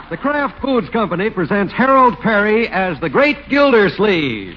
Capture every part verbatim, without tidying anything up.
The Kraft Foods Company presents Harold Perry as the Great Gildersleeve.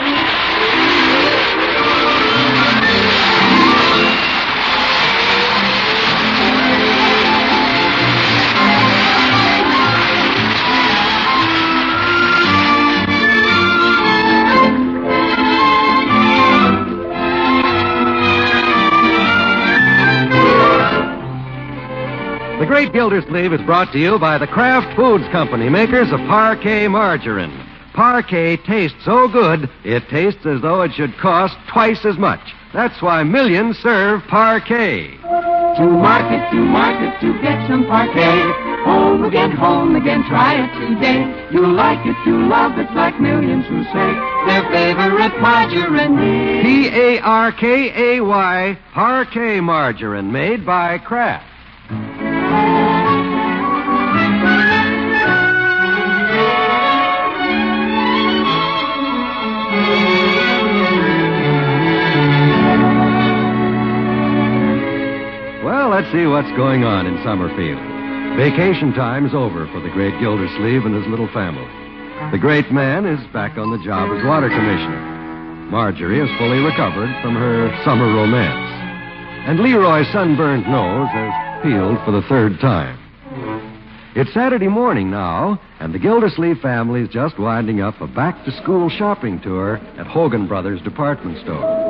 The Great Gildersleeve is brought to you by the Kraft Foods Company, makers of Parquet margarine. Parquet tastes so good, it tastes as though it should cost twice as much. That's why millions serve Parquet. To market, to market, to get some Parquet. Home again, home again, try it today. You'll like it, you'll love it, like millions who say their favorite margarine. P A R K A Y, Parquet margarine, made by Kraft. Well, let's see what's going on in Summerfield. Vacation time's over for the Great Gildersleeve and his little family. The great man is back on the job as water commissioner. Marjorie is fully recovered from her summer romance. And Leroy's sunburned nose has peeled for the third time. It's Saturday morning now, and the Gildersleeve family is just winding up a back-to-school shopping tour at Hogan Brothers department store.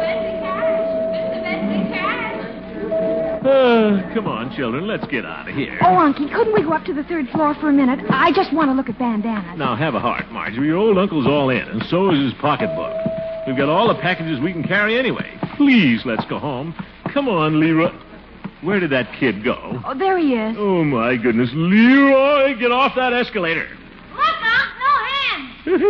Uh, come on, children, let's get out of here. Oh, Unky, couldn't we go up to the third floor for a minute? I just want to look at bandanas. Now, have a heart, Marjorie. Your old uncle's all in, and so is his pocketbook. We've got all the packages we can carry anyway. Please, let's go home. Come on, Leroy. Where did that kid go? Oh, there he is. Oh, my goodness. Leroy, get off that escalator. Look, Unc, no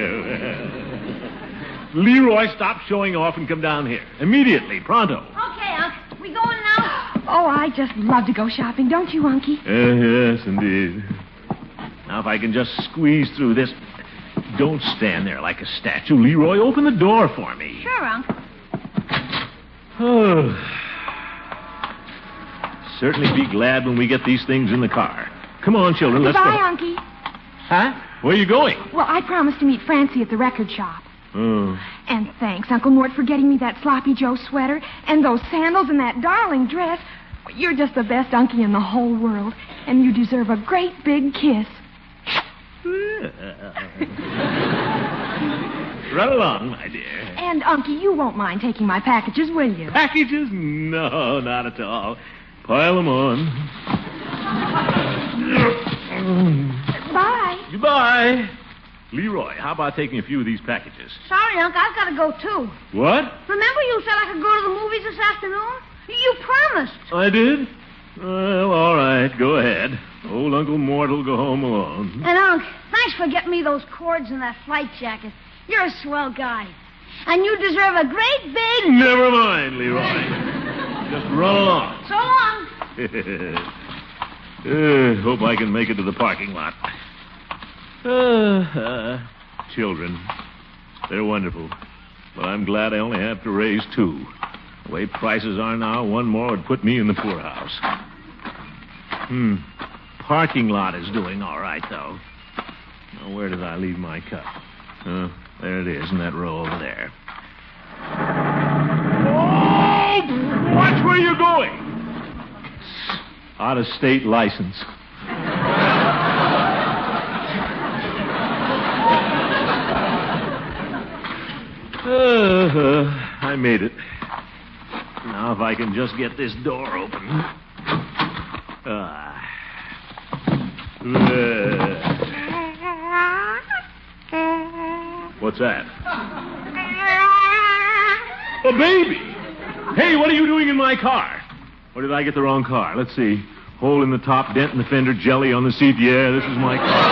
hands. Leroy, stop showing off and come down here. Immediately, pronto. Okay, Unc. We going now? Oh, I just love to go shopping, don't you, Unky? Uh, yes, indeed. Now, if I can just squeeze through this. Don't stand there like a statue. Leroy, open the door for me. Sure, Unc. Oh. Certainly be glad when we get these things in the car. Come on, children, let's Goodbye, go. Unky. Huh? Where are you going? Well, I promised to meet Francie at the record shop. Oh. And thanks, Uncle Mort, for getting me that Sloppy Joe sweater and those sandals and that darling dress. You're just the best Unky in the whole world, and you deserve a great big kiss. Run along, my dear. And, Unky, you won't mind taking my packages, will you? Packages? No, not at all. Pile them on. Bye. Goodbye. Leroy, how about taking a few of these packages? Sorry, Unc. I've got to go, too. What? Remember you said I could go to the movies this afternoon? You promised. I did? Well, all right. Go ahead. Old Uncle Mort will go home alone. And, Unc, thanks for getting me those cords and that flight jacket. You're a swell guy. And you deserve a great big... Never mind, Leroy. Just run along. So long. uh, hope I can make it to the parking lot. Uh, uh, children. They're wonderful. But I'm glad I only have to raise two. The way prices are now, one more would put me in the poorhouse. Hmm. Parking lot is doing all right, though. Now, where did I leave my cup? Uh, there it is, in that row over there. Oh! Watch where you're going! Out-of-state license. Uh, I made it. Now, if I can just get this door open. Uh, uh. What's that? A baby! Hey, what are you doing in my car? Or did I get the wrong car? Let's see. Hole in the top, dent in the fender, jelly on the seat. Yeah, this is my car.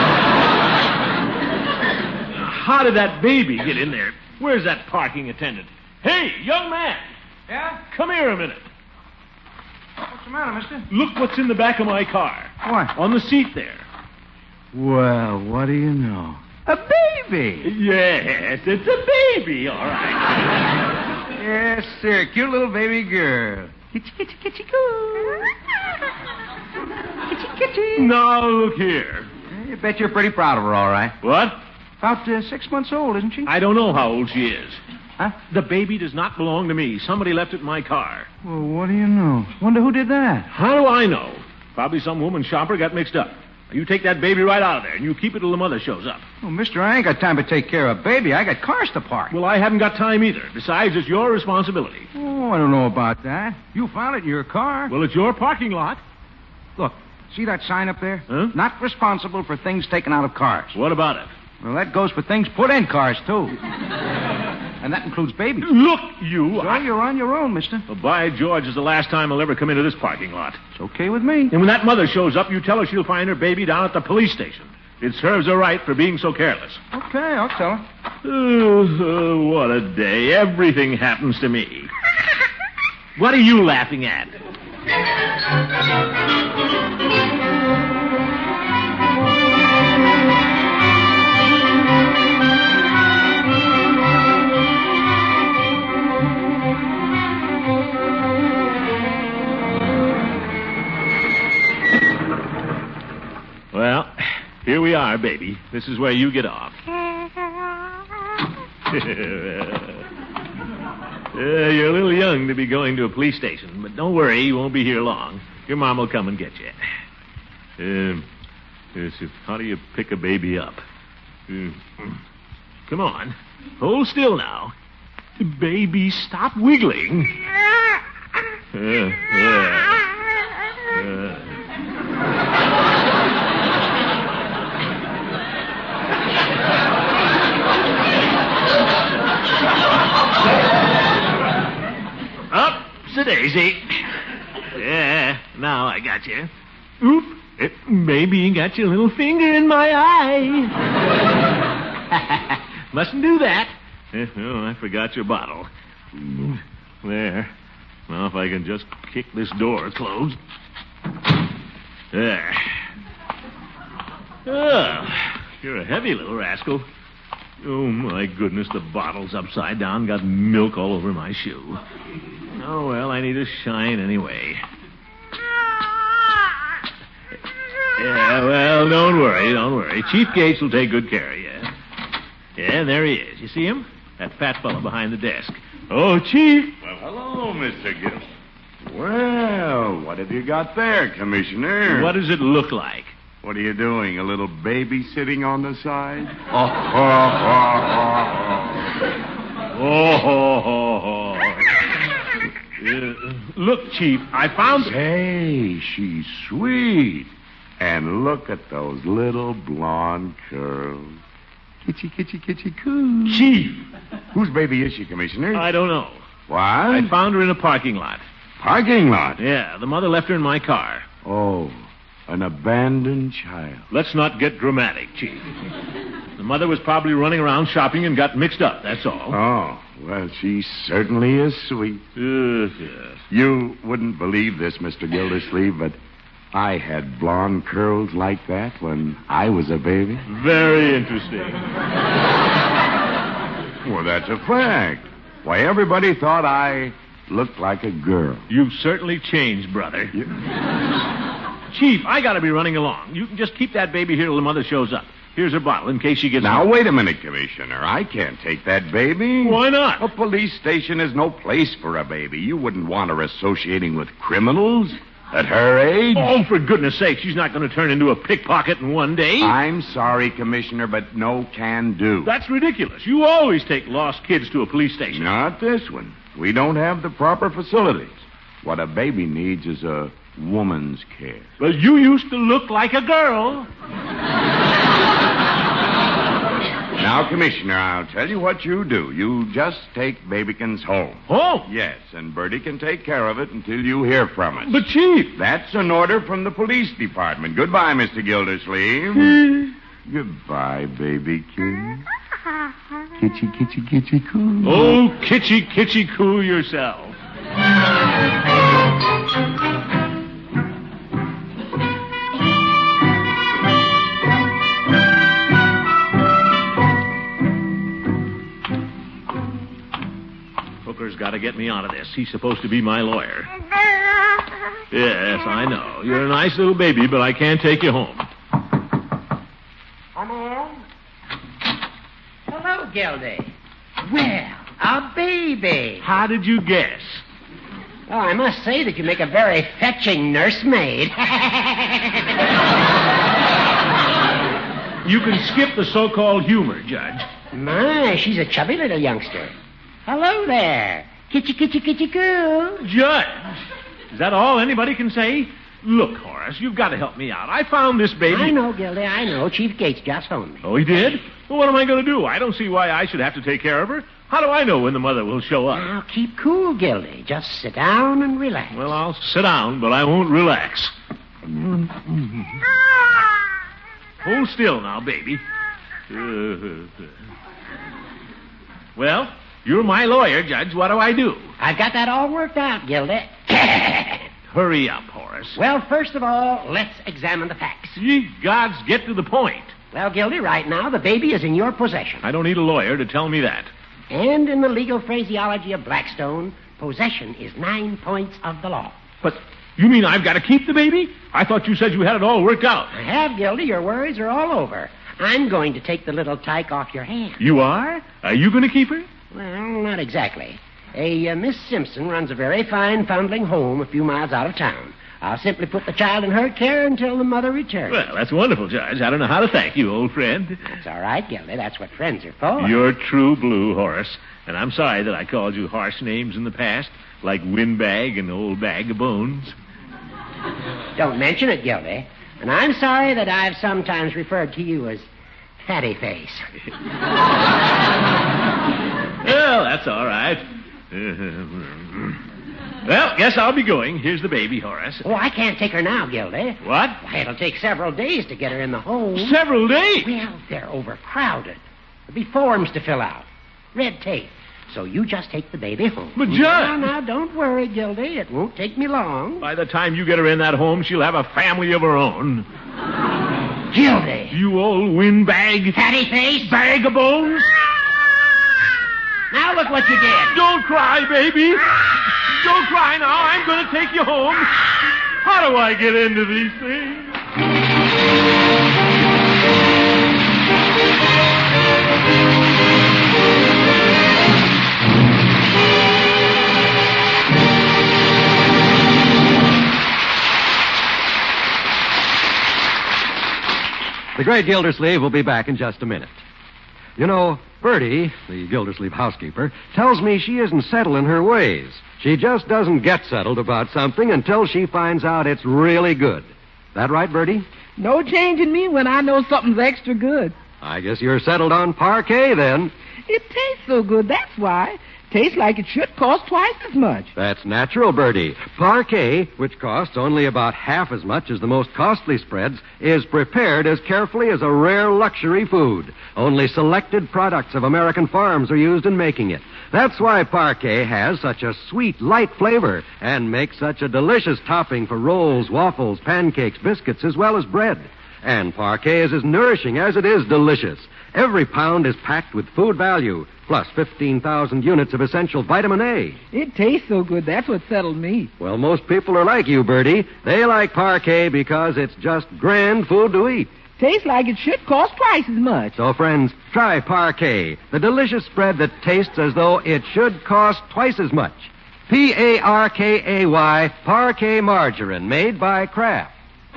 How did that baby get in there? Where's that parking attendant? Hey, young man! Yeah? Come here a minute. What's the matter, mister? Look what's in the back of my car. What? On the seat there. Well, what do you know? A baby! Yes, it's a baby, all right. Yes, sir. Cute little baby girl. Kitty, kitty, kitty, coo. Kitty, Kitty. Now, look here. You bet you're pretty proud of her, all right. What? About uh, six months old, isn't she? I don't know how old she is. Huh? The baby does not belong to me. Somebody left it in my car. Well, what do you know? Wonder who did that? How do I know? Probably some woman shopper got mixed up. You take that baby right out of there, and you keep it till the mother shows up. Well, mister, I ain't got time to take care of a baby. I got cars to park. Well, I haven't got time either. Besides, it's your responsibility. Oh, I don't know about that. You found it in your car. Well, it's your parking lot. Look, see that sign up there? Huh? Not responsible for things taken out of cars. What about it? Well, that goes for things put in cars, too. And that includes babies. Look, you. So I... you're on your own, mister. Well, by George, is the last time I'll ever come into this parking lot. It's okay with me. And when that mother shows up, you tell her she'll find her baby down at the police station. It serves her right for being so careless. Okay, I'll tell her. Oh, oh, what a day. Everything happens to me. What are you laughing at? Well, here we are, baby. This is where you get off. uh, you're a little young to be going to a police station, but don't worry, you won't be here long. Your mom will come and get you. Um, yes, how do you pick a baby up? Uh, come on. Hold still now. Baby, stop wiggling. Uh, uh, uh. Daisy. Yeah, now I got you. Oop, it maybe got your little finger in my eye. Mustn't do that. Oh, I forgot your bottle. There. Now if I can just kick this door closed. There. Oh, you're a heavy little rascal. Oh, my goodness, the bottle's upside down. Got milk all over my shoe. Oh, well, I need a shine anyway. Yeah, well, don't worry, don't worry. Chief Gates will take good care of you. Yeah, there he is. You see him? That fat fellow behind the desk. Oh, Chief. Well, hello, Mister Gill. Well, what have you got there, Commissioner? What does it look like? What are you doing, a little baby sitting on the side? Oh, ho, ho, ho, ho. Oh, ho, ho, ho. Uh, look, Chief, I found... Say, she's sweet. And look at those little blonde curls. Kitchy, kitchy, kitchy, coo. Chief. Whose baby is she, Commissioner? I don't know. What? I found her in a parking lot. Parking lot? Yeah, the mother left her in my car. Oh, an abandoned child. Let's not get dramatic, Chief. The mother was probably running around shopping and got mixed up, that's all. Oh, well, she certainly is sweet. Yes, yes. You wouldn't believe this, Mister Gildersleeve, but I had blonde curls like that when I was a baby. Very interesting. Well, that's a fact. Why, everybody thought I looked like a girl. You've certainly changed, brother. You... Chief, I gotta be running along. You can just keep that baby here till the mother shows up. Here's her bottle in case she gets... Now, home. wait a minute, Commissioner. I can't take that baby. Why not? A police station is no place for a baby. You wouldn't want her associating with criminals at her age. Oh, for goodness sake, she's not going to turn into a pickpocket in one day. I'm sorry, Commissioner, but no can do. That's ridiculous. You always take lost kids to a police station. Not this one. We don't have the proper facilities. What a baby needs is a woman's care. Well, you used to look like a girl. Now, Commissioner, I'll tell you what you do. You just take Babykins home. Oh? Yes, and Bertie can take care of it until you hear from us. But, Chief... That's an order from the police department. Goodbye, Mister Gildersleeve. Goodbye, Babykins. Kitchy, kitchy, kitchy, coo. Oh, kitchy, kitchy, coo yourself. Hooker's got to get me out of this. He's supposed to be my lawyer. Yes, I know. You're a nice little baby, but I can't take you home. Come in. Hello, Gildy. Well, a baby. How did you guess? Oh, I must say that you make a very fetching nursemaid. You can skip the so-called humor, Judge. My, she's a chubby little youngster. Hello there. Kitty, kitty, kitty, coo. Judge, is that all anybody can say? Look, Horace, you've got to help me out. I found this baby. I know, Gildy, I know. Chief Gates just phoned me. Oh, he did? Well, what am I going to do? I don't see why I should have to take care of her. How do I know when the mother will show up? Now, keep cool, Gildy. Just sit down and relax. Well, I'll sit down, but I won't relax. Hold still now, baby. Well, you're my lawyer, Judge. What do I do? I've got that all worked out, Gildy. Hurry up, Horace. Well, first of all, let's examine the facts. Ye gods, get to the point. Well, Gildy, right now, the baby is in your possession. I don't need a lawyer to tell me that. And in the legal phraseology of Blackstone, possession is nine points of the law. But you mean I've got to keep the baby? I thought you said you had it all worked out. I have, Gildy. Your worries are all over. I'm going to take the little tyke off your hands. You are? Are you going to keep her? Well, not exactly. A uh, Miss Simpson runs a very fine foundling home a few miles out of town. I'll simply put the child in her care until the mother returns. Well, that's wonderful, Judge. I don't know how to thank you, old friend. That's all right, Gildy. That's what friends are for. You're true blue, Horace. And I'm sorry that I called you harsh names in the past, like Windbag and Old Bag of Bones. Don't mention it, Gildy. And I'm sorry that I've sometimes referred to you as Fatty Face. Well, that's all right. Well, guess I'll be going. Here's the baby, Horace. Oh, I can't take her now, Gildy. What? Why, it'll take several days to get her in the home. Several days? Well, they're overcrowded. There'll be forms to fill out. Red tape. So you just take the baby home. But, Judge... Now, now, don't worry, Gildy. It won't take me long. By the time you get her in that home, she'll have a family of her own. Gildy. You old windbag. Fatty face. Bag of bones. Now look what you did. Don't cry, baby. Don't cry now. I'm going to take you home. How do I get into these things? The great Gildersleeve will be back in just a minute. You know, Bertie, the Gildersleeve housekeeper, tells me she isn't settled in her ways. She just doesn't get settled about something until she finds out it's really good. That right, Bertie? No change in me when I know something's extra good. I guess you're settled on Parquet, then. It tastes so good, that's why. Tastes like it should cost twice as much. That's natural, Bertie. Parquet, which costs only about half as much as the most costly spreads, is prepared as carefully as a rare luxury food. Only selected products of American farms are used in making it. That's why Parquet has such a sweet, light flavor and makes such a delicious topping for rolls, waffles, pancakes, biscuits, as well as bread. And Parquet is as nourishing as it is delicious. Every pound is packed with food value, plus fifteen thousand units of essential vitamin A. It tastes so good, that's what settled me. Well, most people are like you, Bertie. They like Parquet because it's just grand food to eat. Tastes like it should cost twice as much. So, friends, try Parquet, the delicious spread that tastes as though it should cost twice as much. P A R K A Y, Parquet Margarine, made by Kraft.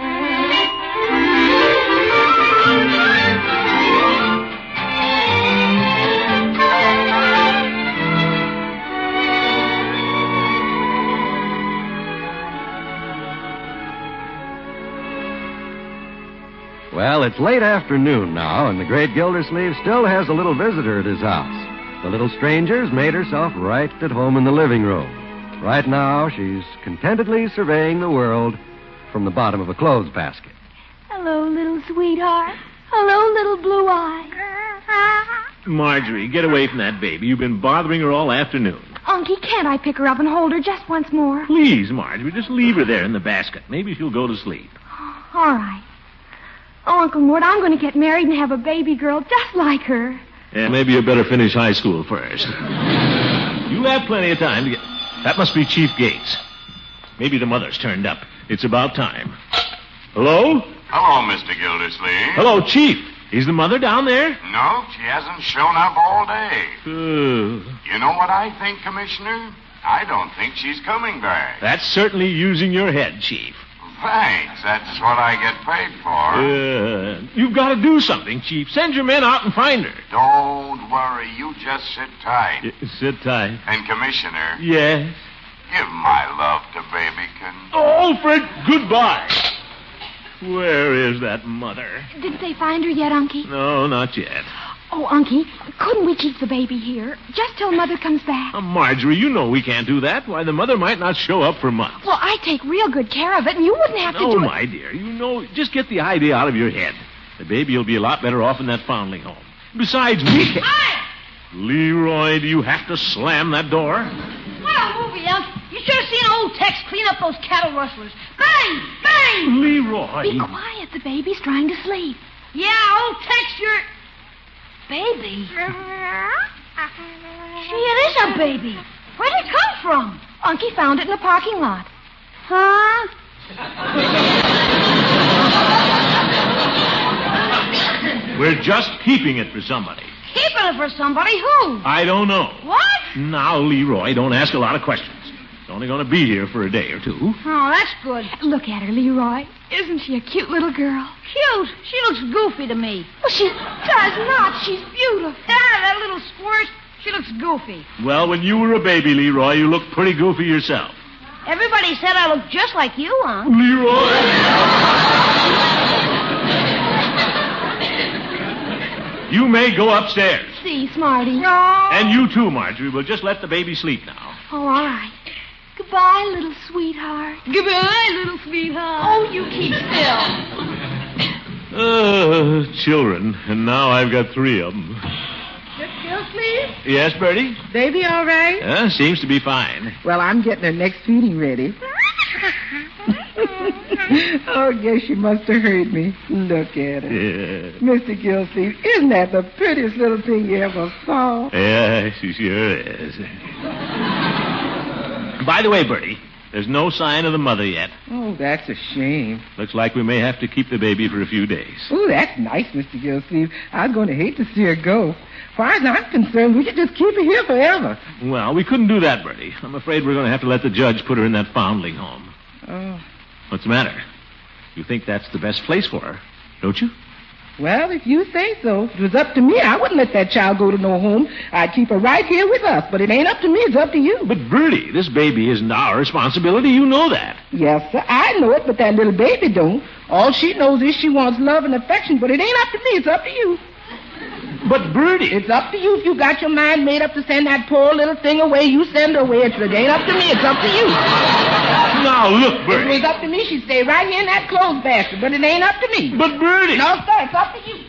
Well, it's late afternoon now, and the great Gildersleeve still has a little visitor at his house. The little stranger's made herself right at home in the living room. Right now, she's contentedly surveying the world from the bottom of a clothes basket. Hello, little sweetheart. Hello, little blue eye. Marjorie, get away from that baby. You've been bothering her all afternoon. Unky, can't I pick her up and hold her just once more? Please, Marjorie, just leave her there in the basket. Maybe she'll go to sleep. All right. Oh, Uncle Mort, I'm going to get married and have a baby girl just like her. Yeah, maybe you better finish high school first. You have plenty of time to get... That must be Chief Gates. Maybe the mother's turned up. It's about time. Hello? Hello, Mister Gildersleeve. Hello, Chief. Is the mother down there? No, she hasn't shown up all day. Uh, You know what I think, Commissioner? I don't think she's coming back. that's certainly using your head, Chief. Thanks. That's what I get paid for. Uh, you've got to do something, Chief. Send your men out and find her. Don't worry. You just sit tight. Y- sit tight. And, Commissioner, Yes. give my love to Babykins. Oh, Alfred, goodbye. Where is that mother? Did they find her yet, Unky? No, not yet. Oh, Unky, couldn't we keep the baby here just till Mother comes back? Uh, Marjorie, you know we can't do that. Why, the mother might not show up for months. Well, I take real good care of it, and you wouldn't have to No, do it. my dear, you know, just get the idea out of your head. The baby will be a lot better off in that foundling home. Besides, we can... Hi! Leroy, do you have to slam that door? What a movie, Unc. You should have seen old Tex clean up those cattle rustlers. Bang! Bang! Leroy. Be quiet. The baby's trying to sleep. Yeah, old Tex, you're... Baby? Gee, it is a baby. Where'd it come from? Unky found it in the parking lot. Huh? We're just keeping it for somebody. Keeping it for somebody? Who? I don't know. What? Now, Leroy, don't ask a lot of questions. It's only going to be here for a day or two. Oh, that's good. Look at her, Leroy. Isn't she a cute little girl? Cute. She looks goofy to me. Well, she does not. She's beautiful. Ah, that little squirt. She looks goofy. Well, when you were a baby, Leroy, you looked pretty goofy yourself. Everybody said I look just like you, Unc. Leroy! You may go upstairs. See, Smarty. No. And you too, Marjorie. We'll just let the baby sleep now. Oh, all right. Goodbye, little sweetheart. Goodbye, little sweetheart. Oh, you keep still. Uh, children. And now I've got three of them. Gildersleeve? Yes, Bertie? Baby all right? Uh, seems to be fine. Well, I'm getting her next feeding ready. Oh, yes, she must have heard me. Look at her. Yeah. Mister Gildersleeve, isn't that the prettiest little thing you ever saw? Yeah, she sure is. By the way, Bertie, there's no sign of the mother yet. Oh, that's a shame. Looks like we may have to keep the baby for a few days. Oh, that's nice, Mister Gildersleeve. I'm going to hate to see her go. As far as I'm concerned, we could just keep her here forever. Well, we couldn't do that, Bertie. I'm afraid we're going to have to let the judge put her in that foundling home. Oh. What's the matter? You think that's the best place for her, don't you? Well, if you say so. If it was up to me, I wouldn't let that child go to no home. I'd keep her right here with us. But it ain't up to me. It's up to you. But, Bertie, this baby isn't our responsibility. You know that. Yes, sir. I know it, but that little baby don't. All she knows is she wants love and affection, but it ain't up to me. It's up to you. But, Bertie... It's up to you. If you got your mind made up to send that poor little thing away, you send her away. It ain't up to me. It's up to you. Now, look, If Bertie. it was up to me, she'd stay right here in that clothes basket, but it ain't up to me. But, Bertie... No, sir, it's up to you.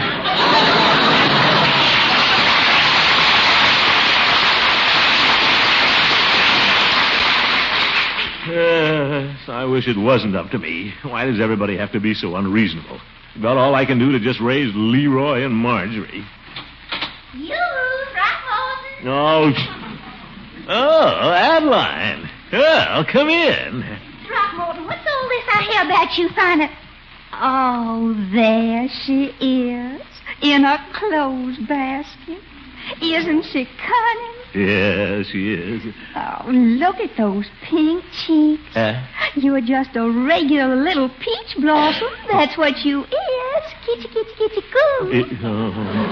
Yes, I wish it wasn't up to me. Why does everybody have to be so unreasonable? About all I can do to just raise Leroy and Marjorie. You, Throckmorton. Oh, sh- oh, Adeline. Well, come in. Throckmorton, what's all this I hear about you finding? Oh, there she is, in a clothes basket. Isn't she cunning? Yeah, she is. Oh, look at those pink cheeks. Uh, You're just a regular little peach blossom. That's what you is. Kitty, kitty, kitty, coo. it, oh.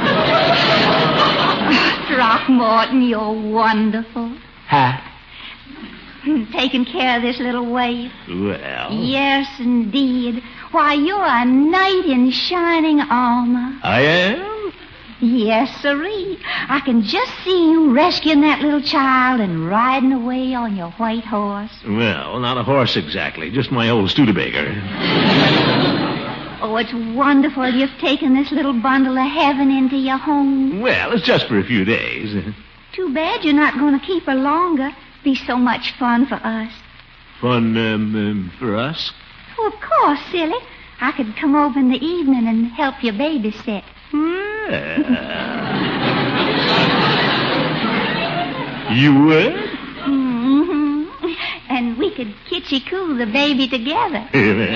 Throckmorton, you're wonderful. Ha. Taking care of this little waif. Well. Yes, indeed. Why, you're a knight in shining armor. I am? Yes, sirree. I can just see you rescuing that little child and riding away on your white horse. Well, not a horse exactly. Just my old Studebaker. Oh, it's wonderful you've taken this little bundle of heaven into your home. Well, it's just for a few days. Too bad you're not going to keep her longer. Be so much fun for us. Fun um, um, for us? Oh, of course, silly. I could come over in the evening and help you babysit. Well, you would? Mm-hmm. And and we could kitchy-coo the baby together.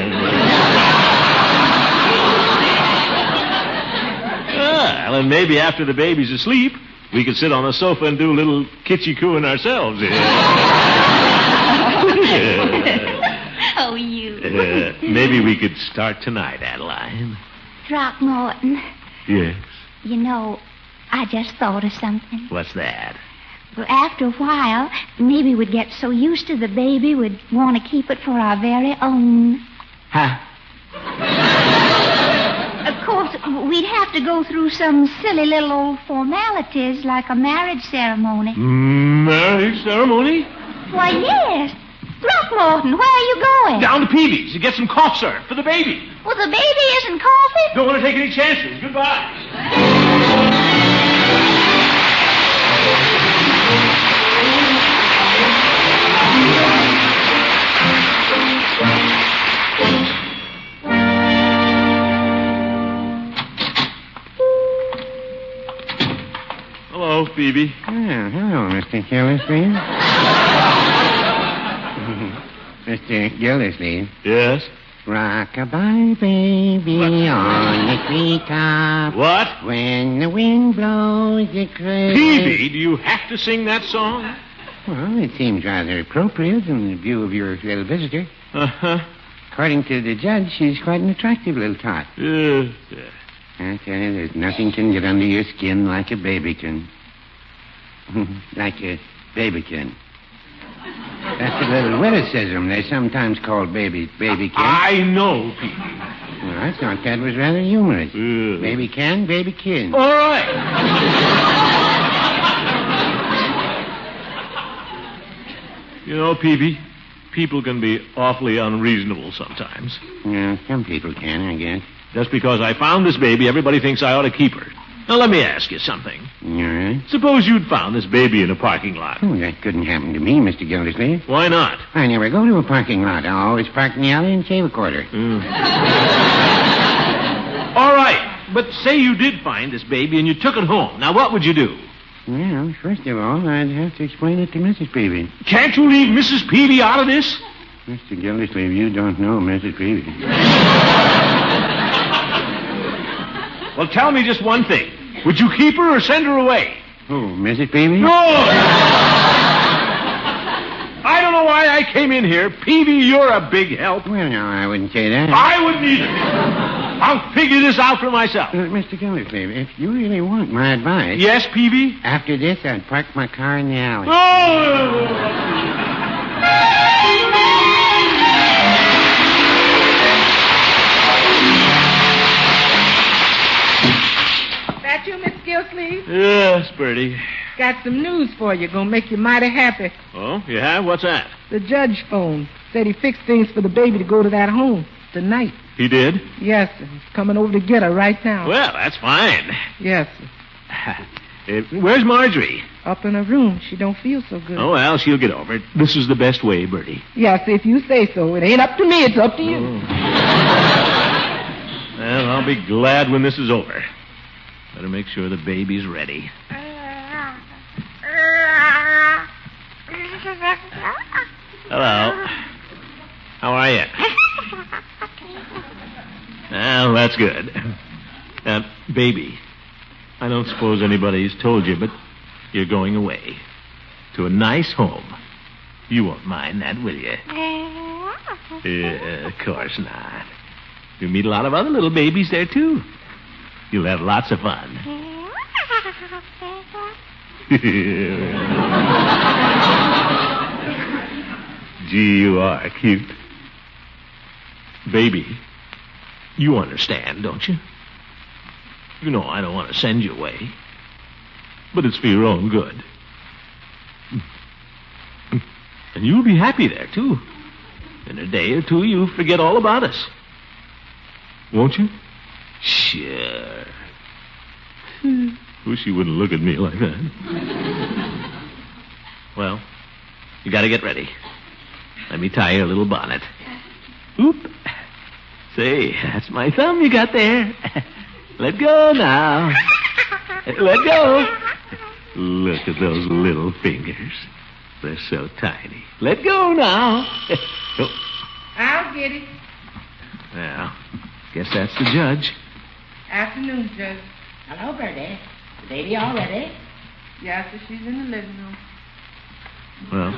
Well, and maybe after the baby's asleep, we could sit on the sofa and do a little kitchy-cooing ourselves. Oh, you. Uh, maybe we could start tonight, Adeline. Throckmorton. Yes? You know, I just thought of something. What's that? Well, after a while, maybe we'd get so used to the baby we'd want to keep it for our very own. Huh? Of course, we'd have to go through some silly little old formalities like a marriage ceremony. Marriage ceremony? Why, yes. Throckmorton, where are you going? Down to Peavy's to get some cough syrup for the baby. Well, the baby isn't coughing. Don't want to take any chances. Goodbye. Hello, Phoebe. Oh, hello, Mister Gildersleeve. Mister Gildersleeve. Yes? Rock-a-bye, baby, what? On the treetop. What? When the wind blows the crazy. Peavy, do you have to sing that song? Well, it seems rather appropriate in view of your little visitor. Uh-huh. According to the judge, she's quite an attractive little tot. Uh, I tell you, there's nothing can get under your skin like a babykин. Like a babykин. That's a little witticism. They're sometimes called baby babykins. I know, Pete. Well, I thought that was rather humorous. Uh. Baby can, baby kin. All right. You know, Peavy, people can be awfully unreasonable sometimes. Yeah, some people can, I guess. Just because I found this baby, everybody thinks I ought to keep her. Now, let me ask you something. All right. Suppose you'd found this baby in a parking lot. Oh, that couldn't happen to me, Mister Gildersleeve. Why not? I never go to a parking lot. I always park in the alley and shave a quarter. Mm. All right, but say you did find this baby and you took it home. Now, what would you do? Well, first of all, I'd have to explain it to Missus Peavy. Can't you leave Missus Peavy out of this? Mister Gildersleeve, you don't know Missus Peavy. Well, tell me just one thing. Would you keep her or send her away? Who, Missus Peavy? No! I don't know why I came in here. Peavy, you're a big help. Well, no, I wouldn't say that. I wouldn't either. I'll figure this out for myself. Uh, Mister Gildersleeve, if you really want my advice... Yes, Peavy? After this, I'd park my car in the alley. Oh! That you, Miss Gildersleeve? Yes, Bertie. Got some news for you. Gonna make you mighty happy. Oh, you have? What's that? The judge phoned. Said he fixed things for the baby to go to that home tonight. He did? Yes, sir. He's coming over to get her right now. Well, that's fine. Yes, sir. Uh, where's Marjorie? Up in her room. She don't feel so good. Oh, well, she'll get over it. This is the best way, Bertie. Yes, if you say so. It ain't up to me. It's up to you. Oh. Well, I'll be glad when this is over. Better make sure the baby's ready. Hello. How are you? Well, that's good. Uh, baby, I don't suppose anybody's told you, but you're going away to a nice home. You won't mind that, will you? Yeah, of course not. You'll meet a lot of other little babies there, too. You'll have lots of fun. Gee, you are cute. Baby, you understand, don't you? You know I don't want to send you away. But it's for your own good. And you'll be happy there, too. In a day or two, you'll forget all about us. Won't you? Sure. Wish you wouldn't look at me like that. Well, you gotta get ready. Let me tie your little bonnet. Oop. Say, that's my thumb you got there. Let go now. Let go. Look at those little fingers. They're so tiny. Let go now. Oh, I'll get it. well, guess that's the judge. Afternoon, Judge. Hello, Bertie. The baby all ready? Yes, sir, she's in the living room. Well.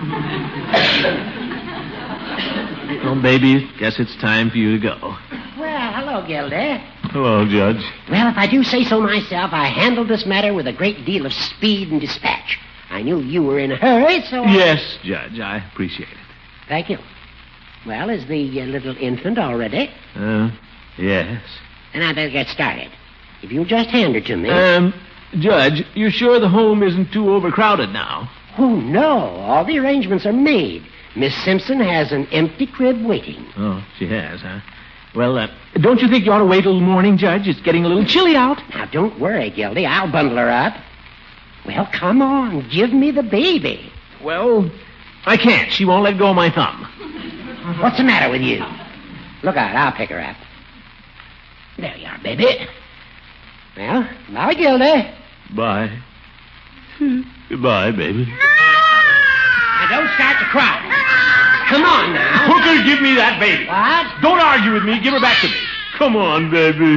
Well, baby, guess it's time for you to go. Well, hello, Gildy. Hello, Judge. Well, if I do say so myself, I handled this matter with a great deal of speed and dispatch. I knew you were in a hurry, so I... Yes, Judge, I appreciate it. Thank you. Well, is the uh, little infant all ready? Uh, yes. Then I better get started. If you'll just hand her to me. Um, Judge, you're sure the home isn't too overcrowded now? Oh, no. All the arrangements are made. Miss Simpson has an empty crib waiting. Oh, she has, huh? Well, uh, don't you think you ought to wait till morning, Judge? It's getting a little chilly out. Now, don't worry, Gildy. I'll bundle her up. Well, come on. Give me the baby. Well, I can't. She won't let go of my thumb. What's the matter with you? Look out. I'll pick her up. There you are, baby. Well, bye, Gildy. Bye. Goodbye, baby. Now, don't start to cry. Come on, now. Hooker, give me that baby. What? Don't argue with me. Give her back to me. Come on, baby.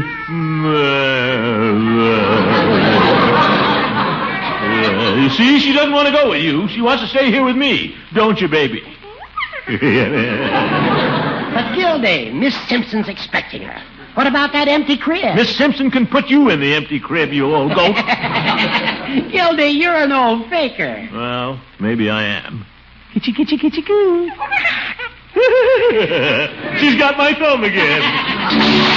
Uh, you see, she doesn't want to go with you. She wants to stay here with me. Don't you, baby? But, Gildy, Miss Simpson's expecting her. What about that empty crib? Miss Simpson can put you in the empty crib, you old goat. Gildy, you're an old faker. Well, maybe I am. Kitchy, kitchy, kitchy, coo. She's got my thumb again.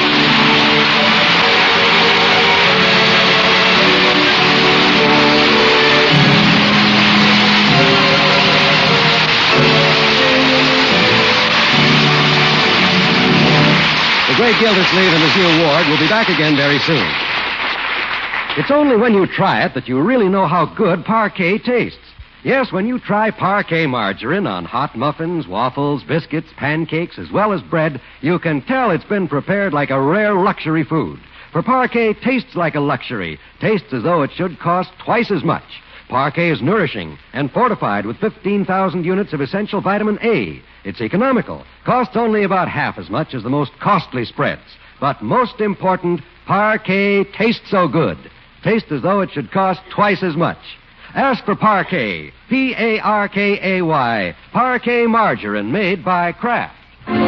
The Great Gildersleeve and His New Ward will be back again very soon. It's only when you try it that you really know how good Parquet tastes. Yes, when you try Parquet margarine on hot muffins, waffles, biscuits, pancakes, as well as bread, you can tell it's been prepared like a rare luxury food. For Parquet tastes like a luxury, tastes as though it should cost twice as much. Parquet is nourishing and fortified with fifteen thousand units of essential vitamin A. It's economical, costs only about half as much as the most costly spreads. But most important, Parquet tastes so good. Tastes as though it should cost twice as much. Ask for Parquet, P A R K A Y, Parquet margarine made by Kraft.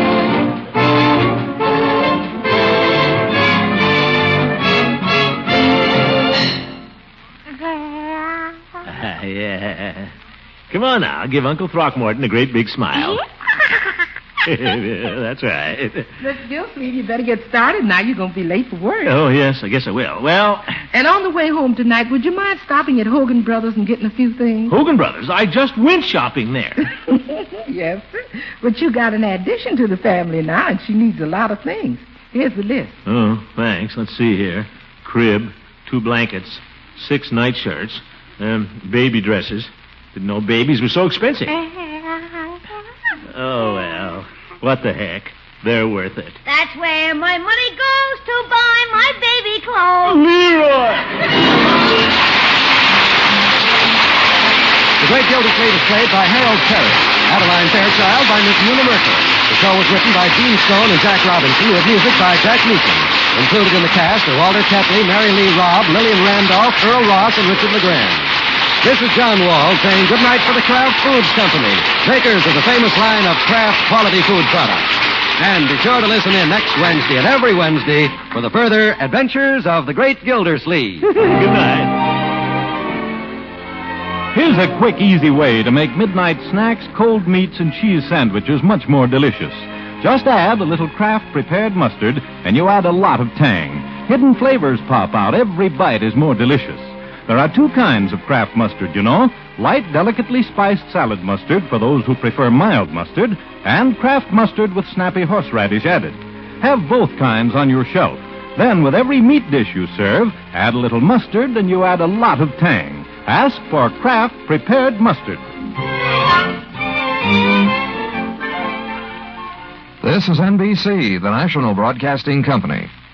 Uh, yeah. Come on now, give Uncle Throckmorton a great big smile. That's right. Miss Gildersleeve, you better get started now. You're going to be late for work. Oh, yes, I guess I will. Well... And on the way home tonight, would you mind stopping at Hogan Brothers and getting a few things? Hogan Brothers? I just went shopping there. Yes, sir. But you got an addition to the family now, and she needs a lot of things. Here's the list. Oh, thanks. Let's see here. Crib, two blankets, six nightshirts, um, baby dresses. Didn't know babies were so expensive. Oh, well, what the heck? They're worth it. That's where my money goes to buy my baby clothes. Leroy! The Great Gildersleeve is played by Harold Perry. Adeline Fairchild by Miss Una Merkel. The show was written by Gene Stone and Jack Robinson with music by Jack Meakin. Included in the cast are Walter Tetley, Mary Lee Robb, Lillian Randolph, Earl Ross, and Richard LeGrand. This is John Wall saying goodnight for the Kraft Foods Company, makers of the famous line of Kraft quality food products. And be sure to listen in next Wednesday and every Wednesday for the further adventures of the Great Gildersleeve. Good night. Here's a quick, easy way to make midnight snacks, cold meats, and cheese sandwiches much more delicious. Just add a little Kraft prepared mustard, and you add a lot of tang. Hidden flavors pop out. Every bite is more delicious. There are two kinds of Kraft mustard, you know. Light, delicately spiced salad mustard for those who prefer mild mustard, and Kraft mustard with snappy horseradish added. Have both kinds on your shelf. Then, with every meat dish you serve, add a little mustard and you add a lot of tang. Ask for Kraft prepared mustard. This is N B C, the national broadcasting company.